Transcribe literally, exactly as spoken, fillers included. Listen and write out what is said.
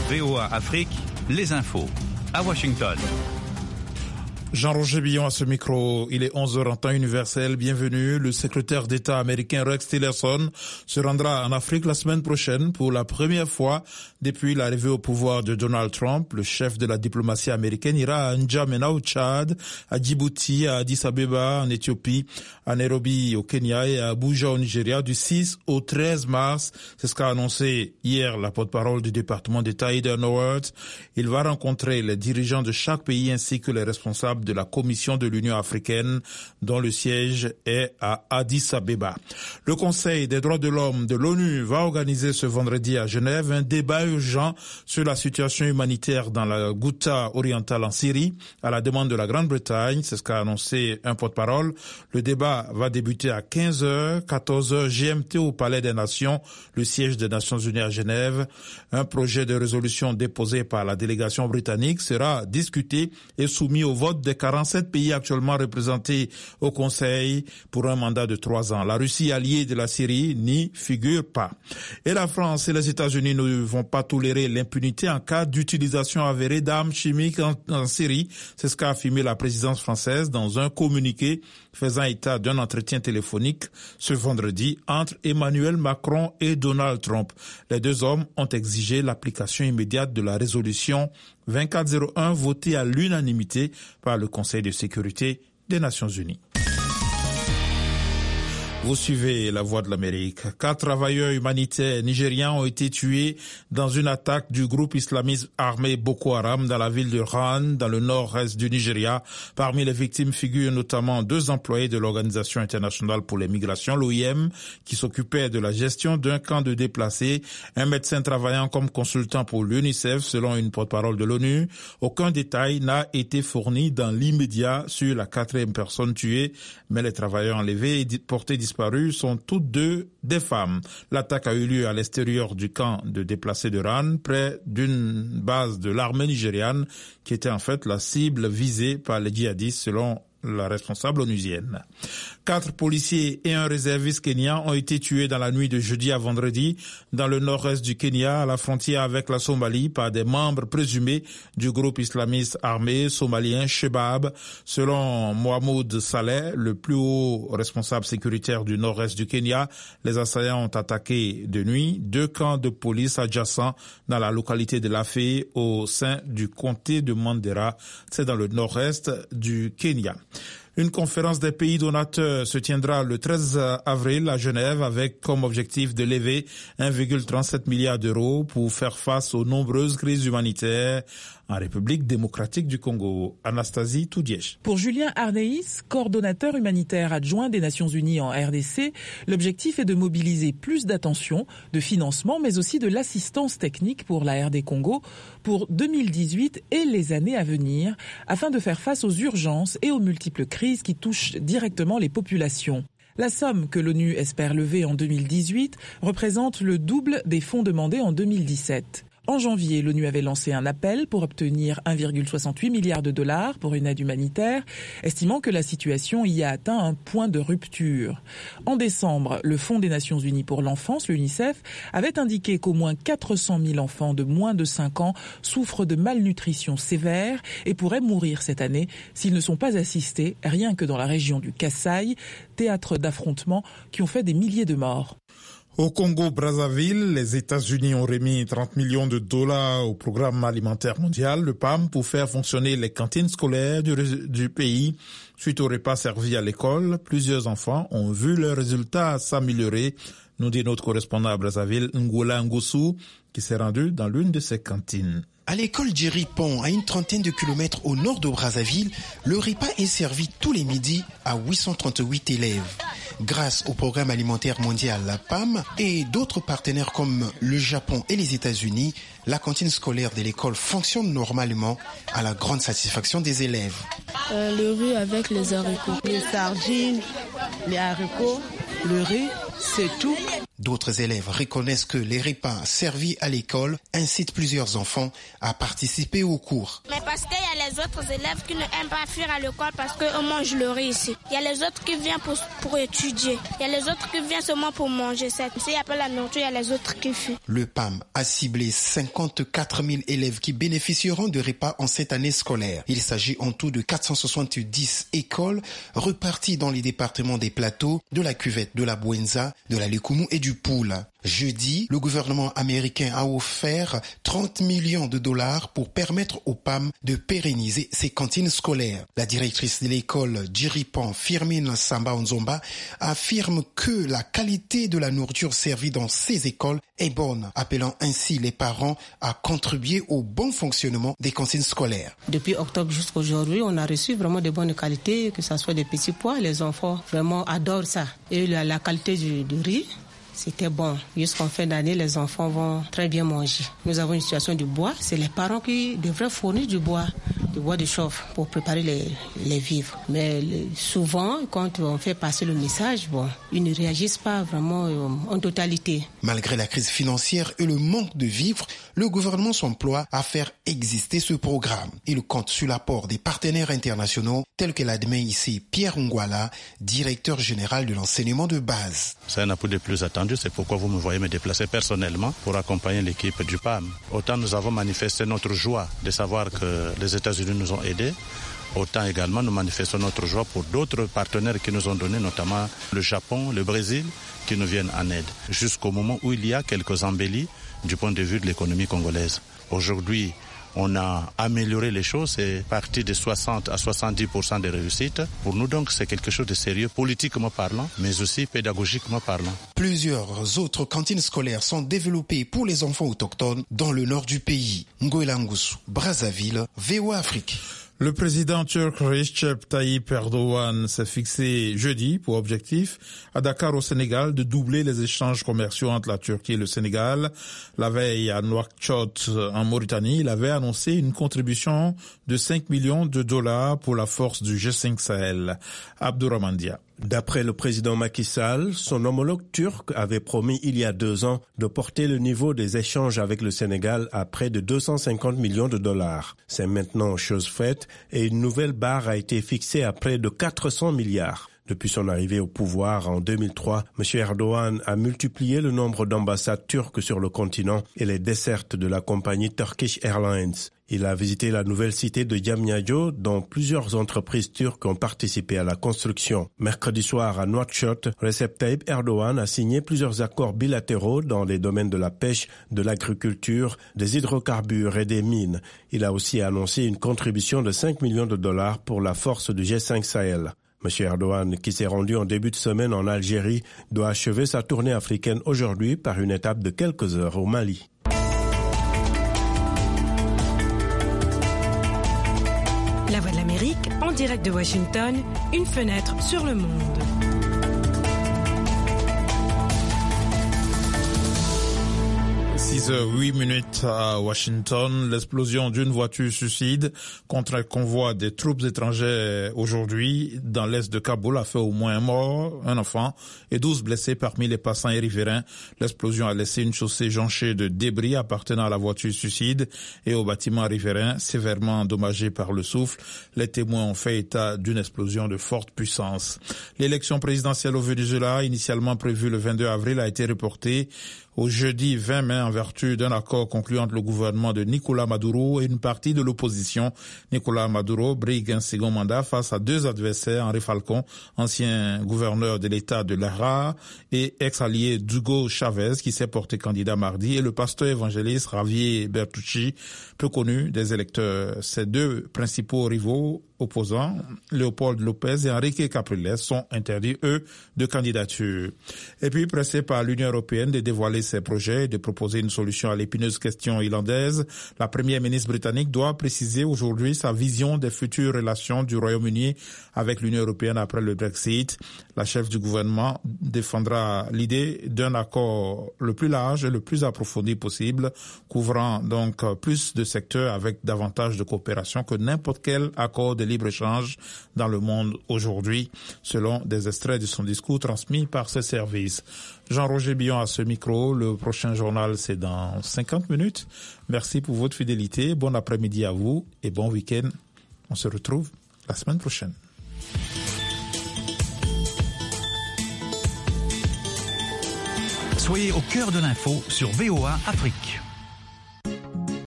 V O A Afrique, les infos. À Washington. Jean-Roger Billon à ce micro, il est onze heures en temps universel, bienvenue. Le secrétaire d'État américain Rex Tillerson se rendra en Afrique la semaine prochaine pour la première fois depuis l'arrivée au pouvoir de Donald Trump. Le chef de la diplomatie américaine ira à N'Djamena au Tchad, à Djibouti, à Addis Abeba en Éthiopie, à Nairobi au Kenya et à Abuja au Nigeria du six au treize mars. C'est ce qu'a annoncé hier la porte-parole du département d'État Heather Nauert. Il va rencontrer les dirigeants de chaque pays ainsi que les responsables de la Commission de l'Union africaine dont le siège est à Addis Abeba. Le Conseil des droits de l'homme de l'ONU va organiser ce vendredi à Genève un débat urgent sur la situation humanitaire dans la Ghouta orientale en Syrie à la demande de la Grande-Bretagne. C'est ce qu'a annoncé un porte-parole. Le débat va débuter à quinze heures, quatorze heures G M T au Palais des Nations, le siège des Nations Unies à Genève. Un projet de résolution déposé par la délégation britannique sera discuté et soumis au vote des quarante-sept pays actuellement représentés au Conseil pour un mandat de trois ans. La Russie, alliée de la Syrie, n'y figure pas. Et la France et les États-Unis ne vont pas tolérer l'impunité en cas d'utilisation avérée d'armes chimiques en, en Syrie. C'est ce qu'a affirmé la présidence française dans un communiqué faisant état d'un entretien téléphonique ce vendredi entre Emmanuel Macron et Donald Trump. Les deux hommes ont exigé l'application immédiate de la résolution vingt-quatre zéro un votée à l'unanimité par le Conseil de sécurité des Nations Unies. Vous suivez la Voix de l'Amérique. Quatre travailleurs humanitaires nigérians ont été tués dans une attaque du groupe islamiste armé Boko Haram dans la ville de Ran, dans le nord-est du Nigeria. Parmi les victimes figurent notamment deux employés de l'Organisation internationale pour les migrations, l'O I M, qui s'occupaient de la gestion d'un camp de déplacés, un médecin travaillant comme consultant pour l'UNICEF, selon une porte-parole de l'ONU. Aucun détail n'a été fourni dans l'immédiat sur la quatrième personne tuée, mais les travailleurs enlevés et portés disparus sont toutes deux des femmes. L'attaque a eu lieu à l'extérieur du camp de déplacés de Ran, près d'une base de l'armée nigériane, qui était en fait la cible visée par les djihadistes selon la responsable onusienne. Quatre policiers et un réserviste kenyan ont été tués dans la nuit de jeudi à vendredi dans le nord-est du Kenya, à la frontière avec la Somalie, par des membres présumés du groupe islamiste armé somalien Shebab. Selon Mohamed Saleh, le plus haut responsable sécuritaire du nord-est du Kenya, les assaillants ont attaqué de nuit deux camps de police adjacents dans la localité de Lafé, au sein du comté de Mandera. C'est dans le nord-est du Kenya. Une conférence des pays donateurs se tiendra le treize avril à Genève avec comme objectif de lever un virgule trente-sept milliard d'euros pour faire face aux nombreuses crises humanitaires en République démocratique du Congo. Anastasie Toudièche. Pour Julien Arneis, coordonnateur humanitaire adjoint des Nations Unies en R D C, l'objectif est de mobiliser plus d'attention, de financement, mais aussi de l'assistance technique pour la R D Congo pour deux mille dix-huit et les années à venir, afin de faire face aux urgences et aux multiples crises qui touchent directement les populations. La somme que l'ONU espère lever en deux mille dix-huit représente le double des fonds demandés en deux mille dix-sept. En janvier, l'ONU avait lancé un appel pour obtenir un virgule soixante-huit milliard de dollars pour une aide humanitaire, estimant que la situation y a atteint un point de rupture. En décembre, le Fonds des Nations Unies pour l'enfance, l'UNICEF, avait indiqué qu'au moins quatre cent mille enfants de moins de cinq ans souffrent de malnutrition sévère et pourraient mourir cette année s'ils ne sont pas assistés, rien que dans la région du Kasaï, théâtre d'affrontements qui ont fait des milliers de morts. Au Congo-Brazzaville, les États-Unis ont remis trente millions de dollars au programme alimentaire mondial, le P A M, pour faire fonctionner les cantines scolaires du, du pays. Suite au repas servis à l'école, plusieurs enfants ont vu leurs résultats s'améliorer, nous dit notre correspondant à Brazzaville, Ngola Ngossou, qui s'est rendu dans l'une de ces cantines. À l'école Djiripon, à une trentaine de kilomètres au nord de Brazzaville, le repas est servi tous les midis à huit cent trente-huit élèves. Grâce au programme alimentaire mondial, la P A M, et d'autres partenaires comme le Japon et les États-Unis, la cantine scolaire de l'école fonctionne normalement à la grande satisfaction des élèves. Euh, le riz avec les haricots. Les sardines, les haricots, le riz, c'est tout. D'autres élèves reconnaissent que les repas servis à l'école incitent plusieurs enfants à participer aux cours. Mais parce qu'il y a les autres élèves qui n'aiment pas fuir à l'école parce qu'on mange le riz ici. Il y a les autres qui viennent pour, pour étudier. Il y a les autres qui viennent seulement pour manger. S'il n'y a pas la nourriture, il y a les autres qui fuient. Le P A M a ciblé cinquante-quatre mille élèves qui bénéficieront de repas en cette année scolaire. Il s'agit en tout de quatre cent soixante-dix écoles reparties dans les départements des Plateaux, de la Cuvette, de la Bouenza, de la Likoumou et du Poul. Jeudi, le gouvernement américain a offert trente millions de dollars pour permettre au P A M de pérenniser ses cantines scolaires. La directrice de l'école Djiripan, Firmin Samba Onzomba, affirme que la qualité de la nourriture servie dans ces écoles est bonne, appelant ainsi les parents à contribuer au bon fonctionnement des cantines scolaires. Depuis octobre jusqu'à aujourd'hui, on a reçu vraiment de bonnes qualités, que ce soit des petits pois. Les enfants vraiment adorent ça. Et la, la qualité du, du riz, c'était bon. Jusqu'en fin d'année, les enfants vont très bien manger. Nous avons une situation du bois. C'est les parents qui devraient fournir du bois, du bois de chauffe pour préparer les, les vivres. Mais le, souvent, quand on fait passer le message, bon, ils ne réagissent pas vraiment euh, en totalité. Malgré la crise financière et le manque de vivres, le gouvernement s'emploie à faire exister ce programme. Il compte sur l'apport des partenaires internationaux, tels que l'admet ici Pierre Ngwala, directeur général de l'enseignement de base. C'est un appui de plus attendu. C'est pourquoi vous me voyez me déplacer personnellement pour accompagner l'équipe du P A M. Autant nous avons manifesté notre joie de savoir que les États-Unis nous ont aidés, autant également nous manifestons notre joie pour d'autres partenaires qui nous ont donné, notamment le Japon, le Brésil, qui nous viennent en aide. Jusqu'au moment où il y a quelques embellis du point de vue de l'économie congolaise. Aujourd'hui, on a amélioré les choses, c'est parti de soixante à soixante-dix pour cent de réussite. Pour nous donc, c'est quelque chose de sérieux, politiquement parlant, mais aussi pédagogiquement parlant. Plusieurs autres cantines scolaires sont développées pour les enfants autochtones dans le nord du pays. Ngoïlangusu, Brazzaville, V O A Afrique. Le président turc Recep Tayyip Erdogan s'est fixé jeudi pour objectif à Dakar au Sénégal de doubler les échanges commerciaux entre la Turquie et le Sénégal. La veille à Nouakchott en Mauritanie, il avait annoncé une contribution de cinq millions de dollars pour la force du G cinq Sahel. Abdourahmane Dia. D'après le président Macky Sall, son homologue turc avait promis il y a deux ans de porter le niveau des échanges avec le Sénégal à près de deux cent cinquante millions de dollars. C'est maintenant chose faite et une nouvelle barre a été fixée à près de quatre cents milliards. Depuis son arrivée au pouvoir en deux mille trois, M. Erdogan a multiplié le nombre d'ambassades turques sur le continent et les dessertes de la compagnie Turkish Airlines. Il a visité la nouvelle cité de Diamniadio, dont plusieurs entreprises turques ont participé à la construction. Mercredi soir à Nouakchott, Recep Tayyip Erdogan a signé plusieurs accords bilatéraux dans les domaines de la pêche, de l'agriculture, des hydrocarbures et des mines. Il a aussi annoncé une contribution de cinq millions de dollars pour la force du G cinq Sahel. M. Erdogan, qui s'est rendu en début de semaine en Algérie, doit achever sa tournée africaine aujourd'hui par une étape de quelques heures au Mali. La Voix de l'Amérique, en direct de Washington, une fenêtre sur le monde. six heures huit minutes à Washington, l'explosion d'une voiture suicide contre un convoi des troupes étrangères aujourd'hui dans l'est de Kaboul a fait au moins un mort, un enfant et douze blessés parmi les passants et riverains. L'explosion a laissé une chaussée jonchée de débris appartenant à la voiture suicide et au bâtiment riverain sévèrement endommagé par le souffle. Les témoins ont fait état d'une explosion de forte puissance. L'élection présidentielle au Venezuela, initialement prévue le vingt-deux avril, a été reportée au jeudi vingt mai en vertu d'un accord conclu entre le gouvernement de Nicolás Maduro et une partie de l'opposition. Nicolás Maduro brigue un second mandat face à deux adversaires, Henri Falcón, ancien gouverneur de l'État de Lara et ex-allié d'Hugo Chavez, qui s'est porté candidat mardi, et le pasteur évangéliste Javier Bertucci, peu connu des électeurs. Ces deux principaux rivaux opposants, Léopold Lopez et Enrique Capriles, sont interdits, eux, de candidature. Et puis, pressé par l'Union européenne de dévoiler ses projets et de proposer une solution à l'épineuse question irlandaise, la première ministre britannique doit préciser aujourd'hui sa vision des futures relations du Royaume-Uni avec l'Union européenne après le Brexit. La chef du gouvernement défendra l'idée d'un accord le plus large et le plus approfondi possible, couvrant donc plus de secteurs avec davantage de coopération que n'importe quel accord de libre-échange dans le monde aujourd'hui, selon des extraits de son discours transmis par ses services. Jean-Roger Billon à ce micro. Le prochain journal, c'est dans cinquante minutes. Merci pour votre fidélité. Bon après-midi à vous et bon week-end On se retrouve la semaine prochaine. Soyez au cœur de l'info sur V O A Afrique.